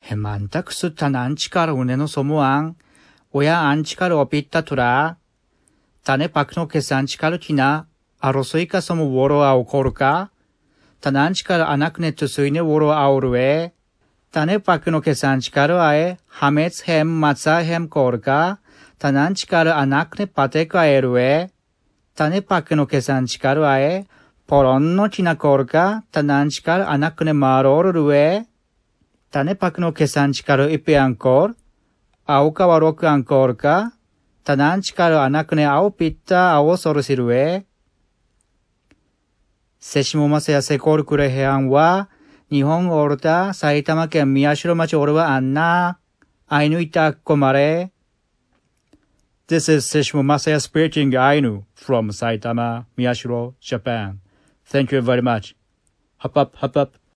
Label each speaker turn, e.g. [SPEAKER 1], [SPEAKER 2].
[SPEAKER 1] Hemantak su tananchikar uneno somuang, oya anchikar opita tura, tane pakno kesanchikar tina, arosoika somu woro aukoruka, tananchikar anakne tusuine woro aurue, tane pakno kesanchikar ae, hamets hem matza hem korka, tananchikar anakne pateka erue, tane pakno kesanchikar ae, poronno tina korka, tananchikar anakne marorue, tane pakno kesanchikar ipe ankor, auka warok ankorka, tananchikar anakne au pitta au sorosirue. Seshimomase ya sekor kure hean wa, Nihon orta Saitama ken Miyashiro machi oru wa anna, Ainu itakko mare. This is Seshimo Masaya speaking Ainu from Saitama, Miyashiro, Japan. Thank you very much. Hop up, hop up.